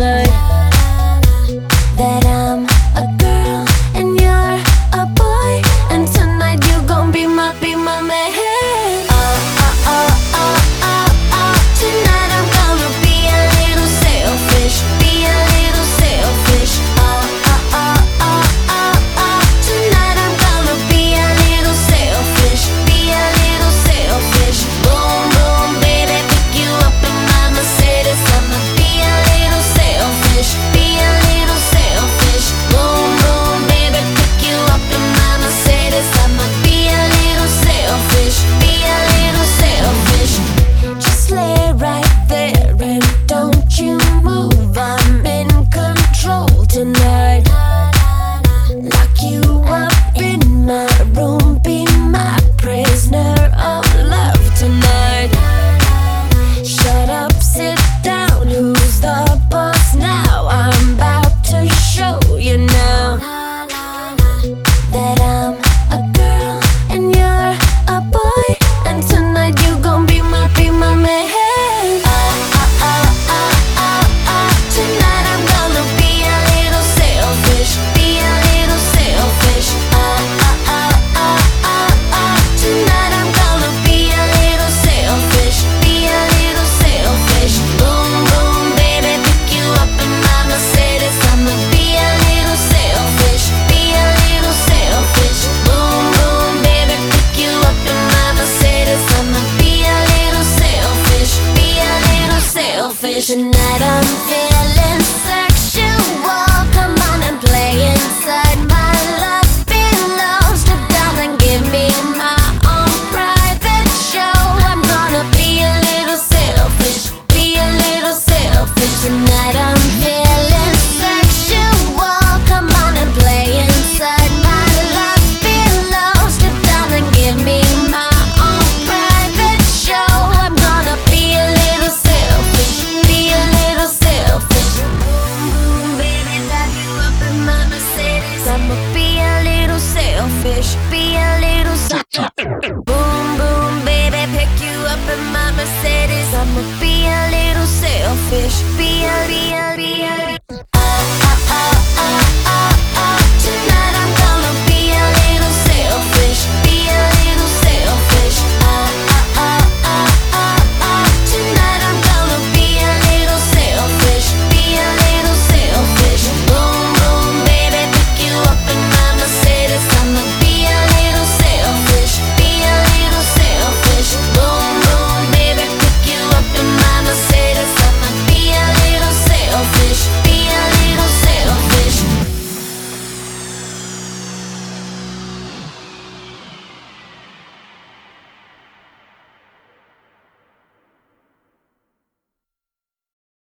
tonight. That I'm a girl and you're a boy, and tonight you gon' be my man. Tonight I'm gonna be a little selfish, be a little selfish. Tonight I'm gonna be a little selfish, be a little selfish. Boom boom, baby, pick you up in my Mercedes. I'ma be a little selfish, be a little selfish. Boom boom, baby, pick you up in my Mercedes. I'ma be a little selfish, be a little selfish. Just lay right there and don't you move. I'm in control tonight. Lock you up in my room, be my prisoner of love tonight. Shut up, sit down, who's the boss now? I'm about to show you now that I'm a girl and you're a boy, and tonight you gon' be my man. Tonight I'm gonna be a little selfish, be a little selfish. Tonight I'm gonna be a little selfish, be a little selfish. Boom boom, baby, pick you up in my Mercedes. I'ma be a little selfish, be a little selfish. Boom boom, baby, pick you up in my Mercedes. I'ma be a little selfish, be a little selfish. Tonight I'm feeling